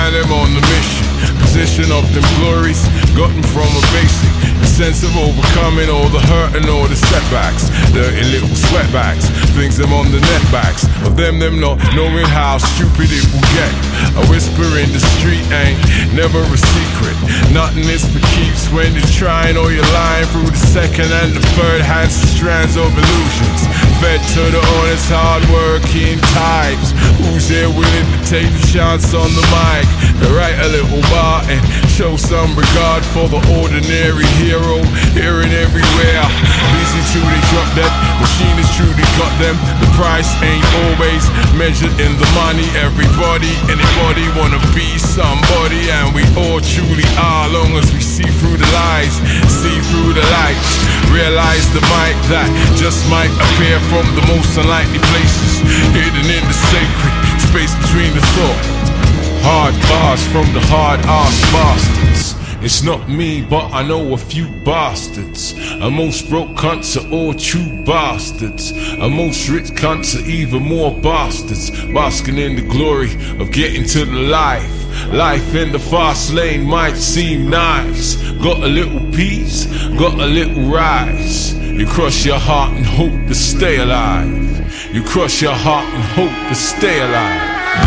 man, I'm on the mission. Position of them glories, got them from a basic. A sense of overcoming all the hurt and all the setbacks. Dirty little sweatbacks, things them on the net backs. Of them not knowing how stupid it will get. A whisper in the street ain't never a secret. Nothing is for keeps when you're trying or you're lying through the second and the third hand strands of illusions. Fed to the honest, hard-working types. Who's here willing to take the chance on the mic? To write a little bar and show some regard for the ordinary hero. Here and everywhere, busy till they drop that. Machine has truly got them. The price ain't always measured in the money. Everybody, anybody wanna be somebody, and we all truly are, long as we see through the lies, see through the light. Realize the might that just might appear from the most unlikely places, hidden in the sacred space between the thought. Hard bars from the hard-ass bastards. It's not me, but I know a few bastards. And most broke cunts are all true bastards. And most rich cunts are even more bastards. Basking in the glory of getting to the life. Life in the fast lane might seem nice. Got a little peace, got a little rise. You cross your heart and hope to stay alive. You cross your heart and hope to stay alive.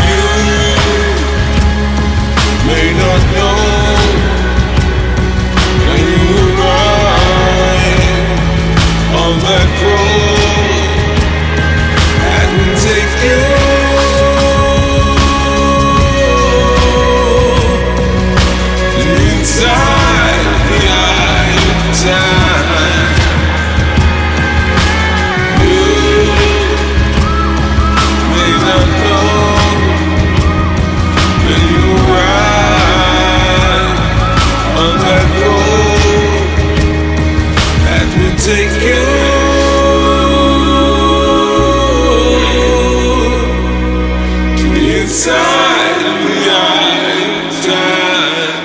You may not know when you arrive on that road that will take you inside the eye of time. You may not know when you ride on that road that will take you to the inside the eye of time.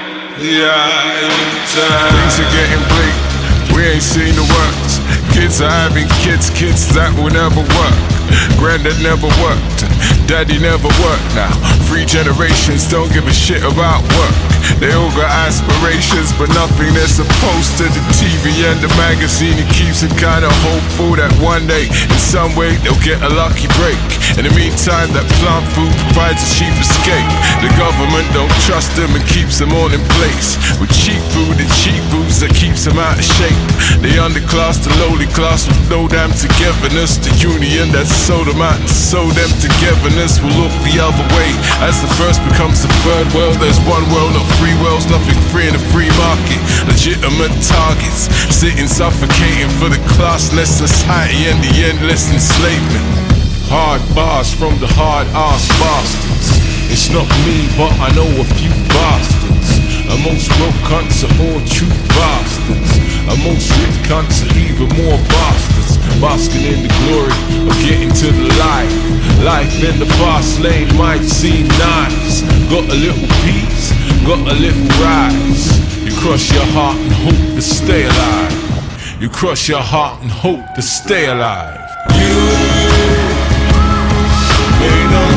Things are getting bleak, we ain't seen the worst. Kids are having kids that will never work. Granddad never worked, daddy never worked now. 3 generations don't give a shit about work. They all got aspirations, but nothing they're supposed to. The TV and the magazine, it keeps them kinda hopeful that one day, in some way, they'll get a lucky break. In the meantime, that plant food provides a cheap escape. The government don't trust them and keeps them all in place. With cheap food and cheap booze that keeps them out of shape. The underclass, the lowly class with no damn togetherness. The union that sold them out and sold them togetherness will look the other way. As the first becomes the third world, there's one world, not free worlds, nothing free in a free market. Legitimate targets, sitting suffocating for the classless society and the endless enslavement. Hard bars from the hard-ass bastards. It's not me, but I know a few bastards. And most broke cunts are all true bastards. And most rich cunts are even more bastards. Basking in the glory of getting to the life. Life in the fast lane might seem nice. Got a little peace, got a little rise. You cross your heart and hope to stay alive. You cross your heart and hope to stay alive. You may not